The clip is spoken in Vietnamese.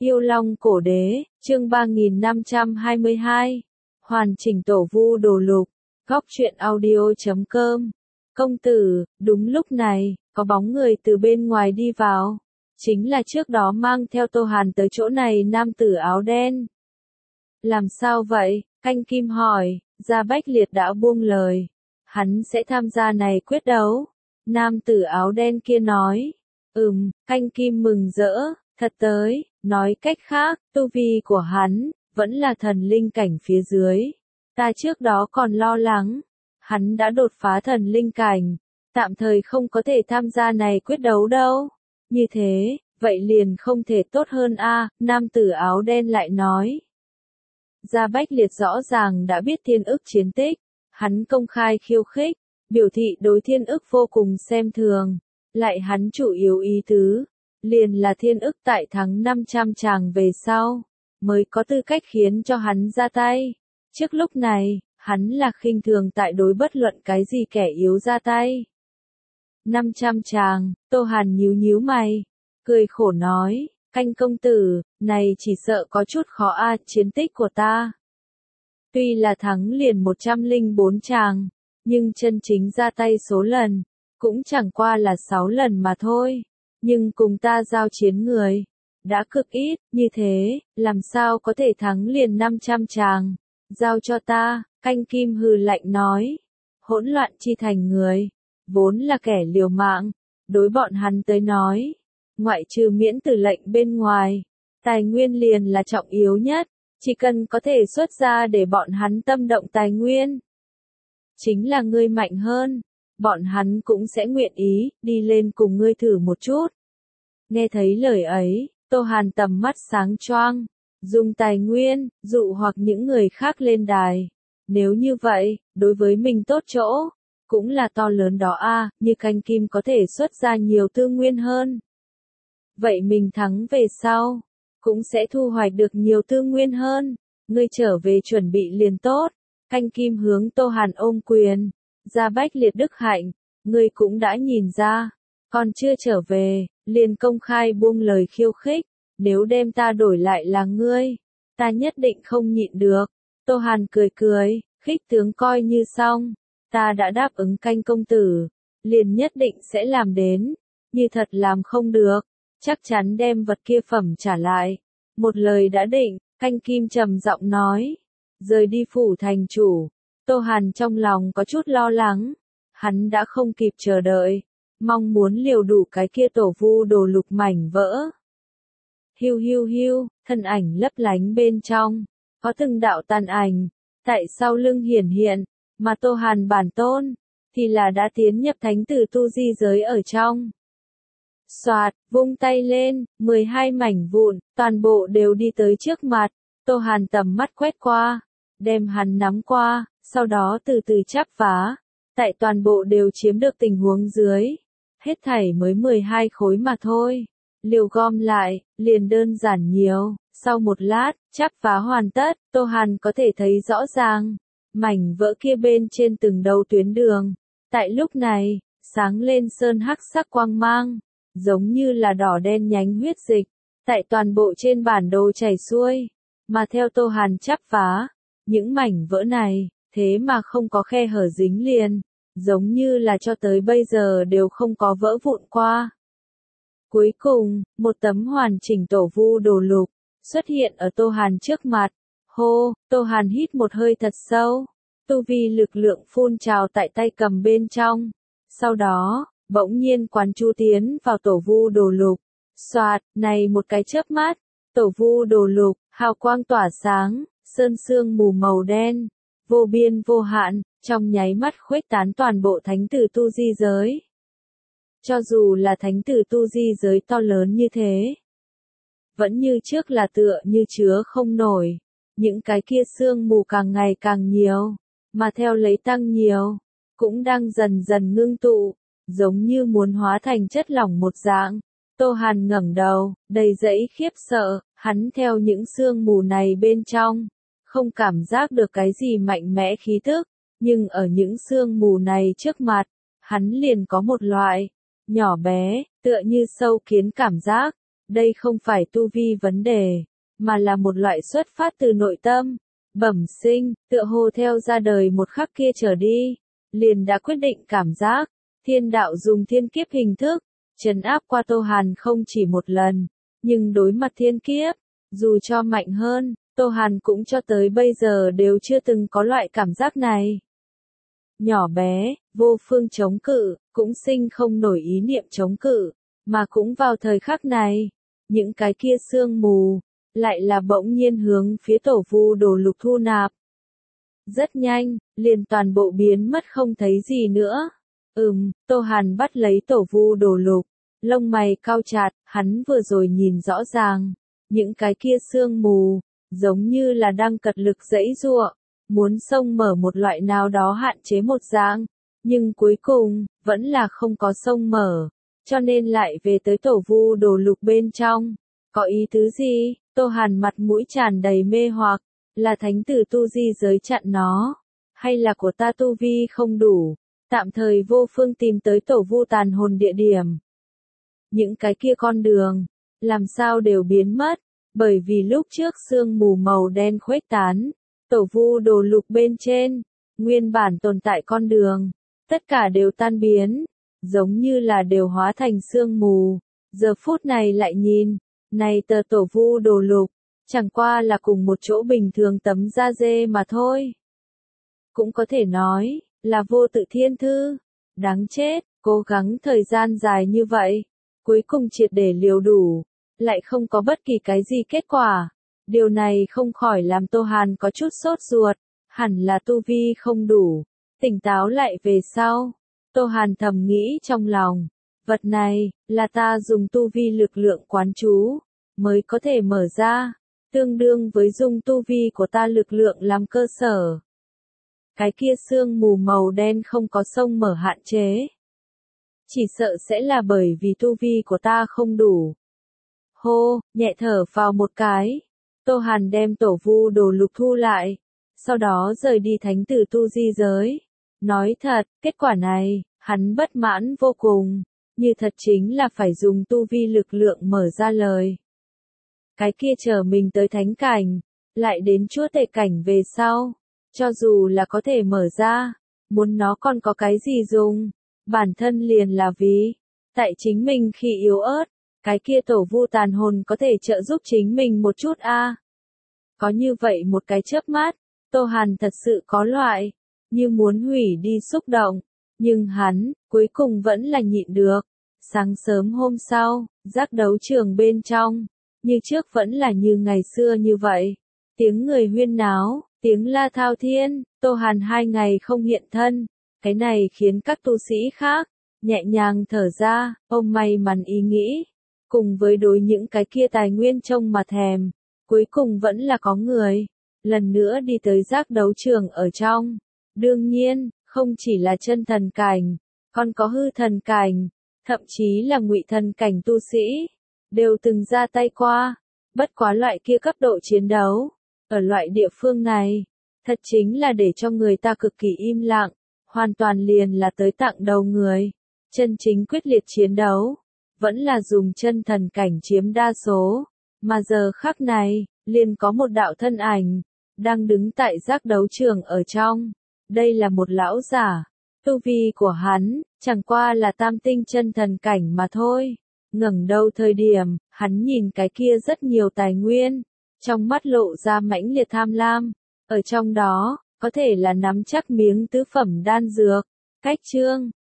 Yêu Long Cổ Đế, chương 3522. Hoàn chỉnh tổ vu đồ lục. Góc truyện audio.com. Công tử, đúng lúc này, có bóng người từ bên ngoài đi vào. Chính là trước đó mang theo Tô Hàn tới chỗ này nam tử áo đen. Làm sao vậy? Canh Kim hỏi. Gia Bách Liệt đã buông lời. Hắn sẽ tham gia này quyết đấu. Nam tử áo đen kia nói. Canh Kim mừng rỡ. Thật tới, nói cách khác, tu vi của hắn, vẫn là thần linh cảnh phía dưới. Ta trước đó còn lo lắng, hắn đã đột phá thần linh cảnh, tạm thời không có thể tham gia này quyết đấu đâu. Như thế, vậy liền không thể tốt hơn a. Nam tử áo đen lại nói. Gia Bách Liệt rõ ràng đã biết Thiên Ức chiến tích, hắn công khai khiêu khích, biểu thị đối Thiên Ức vô cùng xem thường, lại hắn chủ yếu ý tứ. Liền là Thiên Ức tại thắng 500 tràng về sau, mới có tư cách khiến cho hắn ra tay. Trước lúc này, hắn là khinh thường tại đối bất luận cái gì kẻ yếu ra tay. 500 tràng, Tô Hàn nhíu nhíu mày, cười khổ nói, Canh công tử, này chỉ sợ có chút khó a. Chiến tích của ta. Tuy là thắng liền 104 tràng, nhưng chân chính ra tay số lần, cũng chẳng qua là 6 lần mà thôi. Nhưng cùng ta giao chiến người, đã cực ít, như thế, làm sao có thể thắng liền 500 tràng. Giao cho ta, Canh Kim hừ lạnh nói. Hỗn loạn chi thành người, vốn là kẻ liều mạng, đối bọn hắn tới nói. Ngoại trừ miễn tử lệnh bên ngoài, tài nguyên liền là trọng yếu nhất, chỉ cần có thể xuất ra để bọn hắn tâm động tài nguyên. Chính là ngươi mạnh hơn. Bọn hắn cũng sẽ nguyện ý, đi lên cùng ngươi thử một chút. Nghe thấy lời ấy, Tô Hàn tầm mắt sáng choang, dùng tài nguyên, dụ hoặc những người khác lên đài. Nếu như vậy, đối với mình tốt chỗ, cũng là to lớn đó a. Như Canh Kim có thể xuất ra nhiều tư nguyên hơn. Vậy mình thắng về sau, cũng sẽ thu hoạch được nhiều tư nguyên hơn. Ngươi trở về chuẩn bị liền tốt. Canh Kim hướng Tô Hàn ôm quyền. Gia Bách Liệt đức hạnh, ngươi cũng đã nhìn ra, còn chưa trở về, liền công khai buông lời khiêu khích, nếu đem ta đổi lại là ngươi, ta nhất định không nhịn được. Tô Hàn cười cười, khích tướng coi như xong, ta đã đáp ứng Canh công tử, liền nhất định sẽ làm đến, như thật làm không được, chắc chắn đem vật kia phẩm trả lại. Một lời đã định, Canh Kim trầm giọng nói, rời đi phủ thành chủ. Tô Hàn trong lòng có chút lo lắng, hắn đã không kịp chờ đợi, mong muốn liều đủ cái kia tổ vu đồ lục mảnh vỡ. Hiu hiu hiu, thân ảnh lấp lánh bên trong, có từng đạo tàn ảnh, tại sau lưng hiển hiện, mà Tô Hàn bản tôn, thì là đã tiến nhập thánh tử tu di giới ở trong. Soạt, vung tay lên, 12 mảnh vụn, toàn bộ đều đi tới trước mặt, Tô Hàn tầm mắt quét qua, đem hắn nắm qua, sau đó từ từ chắp vá, tại toàn bộ đều chiếm được tình huống dưới. Hết thảy mới 12 khối mà thôi. Liều gom lại, liền đơn giản nhiều. Sau một lát, chắp vá hoàn tất, Tô Hàn có thể thấy rõ ràng. Mảnh vỡ kia bên trên từng đầu tuyến đường. Tại lúc này, sáng lên sơn hắc sắc quang mang. Giống như là đỏ đen nhánh huyết dịch. Tại toàn bộ trên bản đồ chảy xuôi. Mà theo Tô Hàn chắp vá, những mảnh vỡ này, thế mà không có khe hở dính liền. Giống như là cho tới bây giờ đều không có vỡ vụn qua. Cuối cùng, một tấm hoàn chỉnh tổ vu đồ lục, xuất hiện ở Tô Hàn trước mặt. Hô, Tô Hàn hít một hơi thật sâu. Tu vi lực lượng phun trào tại tay cầm bên trong. Sau đó, bỗng nhiên quán chú tiến vào tổ vu đồ lục. Soạt, này một cái chớp mắt, tổ vu đồ lục, hào quang tỏa sáng, sơn sương mù màu đen, vô biên vô hạn, trong nháy mắt khuếch tán toàn bộ thánh tử tu di giới. Cho dù là thánh tử tu di giới to lớn như thế, vẫn như trước là tựa như chứa không nổi, những cái kia sương mù càng ngày càng nhiều, mà theo lấy tăng nhiều, cũng đang dần dần ngưng tụ, giống như muốn hóa thành chất lỏng một dạng. Tô Hàn ngẩng đầu, đầy dẫy khiếp sợ, hắn theo những sương mù này bên trong, không cảm giác được cái gì mạnh mẽ khí tức, nhưng ở những sương mù này trước mặt, hắn liền có một loại, nhỏ bé, tựa như sâu kiến cảm giác, Đây không phải tu vi vấn đề, mà là một loại xuất phát từ nội tâm, bẩm sinh, tựa hồ theo ra đời một khắc kia trở đi, liền đã quyết định cảm giác, thiên đạo dùng thiên kiếp hình thức, trấn áp qua Tô Hàn không chỉ một lần, nhưng đối mặt thiên kiếp, dù cho mạnh hơn, Tô Hàn cũng cho tới bây giờ đều chưa từng có loại cảm giác này. Nhỏ bé, vô phương chống cự, cũng sinh không nổi ý niệm chống cự, mà cũng vào thời khắc này, những cái kia sương mù, lại là bỗng nhiên hướng phía Tổ Vu Đồ Lục thu nạp. Rất nhanh, liền toàn bộ biến mất không thấy gì nữa. Tô Hàn bắt lấy Tổ Vu Đồ Lục, lông mày cau chặt, hắn vừa rồi nhìn rõ ràng, những cái kia sương mù, giống như là đang cật lực giãy giụa, muốn xông mở một loại nào đó hạn chế một dạng, nhưng cuối cùng, vẫn là không có xông mở, cho nên lại về tới Tổ Vu Đồ Lục bên trong. Có ý tứ gì? Tô Hàn mặt mũi tràn đầy mê hoặc, là thánh tử tu di giới chặn nó, hay là của ta tu vi không đủ, tạm thời vô phương tìm tới Tổ Vu tàn hồn địa điểm. Những cái kia con đường, làm sao đều biến mất, bởi vì lúc trước sương mù màu đen khuếch tán, Tổ Vu Đồ Lục bên trên, nguyên bản tồn tại con đường, tất cả đều tan biến, giống như là đều hóa thành sương mù. Giờ phút này lại nhìn, này tờ Tổ Vu Đồ Lục, chẳng qua là cùng một chỗ bình thường tấm da dê mà thôi. Cũng có thể nói, là vô tự thiên thư. Đáng chết, cố gắng thời gian dài như vậy, cuối cùng triệt để liều đủ, lại không có bất kỳ cái gì kết quả. Điều này không khỏi làm Tô Hàn có chút sốt ruột, hẳn là tu vi không đủ, tỉnh táo lại về sau. Tô Hàn thầm nghĩ trong lòng, vật này, là ta dùng tu vi lực lượng quán chú, mới có thể mở ra, tương đương với dùng tu vi của ta lực lượng làm cơ sở. Cái kia sương mù màu đen không có xông mở hạn chế. Chỉ sợ sẽ là bởi vì tu vi của ta không đủ. Hô, nhẹ thở vào một cái. Tô Hàn đem Tổ Vu Đồ Lục thu lại, sau đó rời đi thánh tử tu di giới. Nói thật, kết quả này, hắn bất mãn vô cùng, như thật chính là phải dùng tu vi lực lượng mở ra lời. Cái kia chờ mình tới thánh cảnh, lại đến chúa tể cảnh về sau, cho dù là có thể mở ra, muốn nó còn có cái gì dùng, bản thân liền là vì, tại chính mình khi yếu ớt, cái kia Tổ Vu tàn hồn có thể trợ giúp chính mình một chút a. Có như vậy một cái chớp mắt, Tô Hàn thật sự có loại, như muốn hủy đi xúc động, nhưng hắn, cuối cùng vẫn là nhịn được. Sáng sớm hôm sau, giác đấu trường bên trong, như trước vẫn là như ngày xưa như vậy. Tiếng người huyên náo, tiếng la thao thiên, Tô Hàn 2 ngày không hiện thân, cái này khiến các tu sĩ khác, nhẹ nhàng thở ra, ông may mắn ý nghĩ, cùng với đối những cái kia tài nguyên trông mà thèm, cuối cùng vẫn là có người, lần nữa đi tới giác đấu trường ở trong. Đương nhiên, không chỉ là chân thần cảnh, còn có hư thần cảnh, thậm chí là ngụy thần cảnh tu sĩ, đều từng ra tay qua. Bất quá loại kia cấp độ chiến đấu, ở loại địa phương này, thật chính là để cho người ta cực kỳ im lặng, hoàn toàn liền là tới tặng đầu người. Chân chính quyết liệt chiến đấu, vẫn là dùng chân thần cảnh chiếm đa số, mà giờ khắc này, liền có một đạo thân ảnh, đang đứng tại giác đấu trường ở trong. Đây là một lão giả, tu vi của hắn, chẳng qua là tam tinh chân thần cảnh mà thôi. Ngẩng đầu thời điểm, hắn nhìn cái kia rất nhiều tài nguyên, trong mắt lộ ra mãnh liệt tham lam, ở trong đó, có thể là nắm chắc miếng tứ phẩm đan dược. Cách chương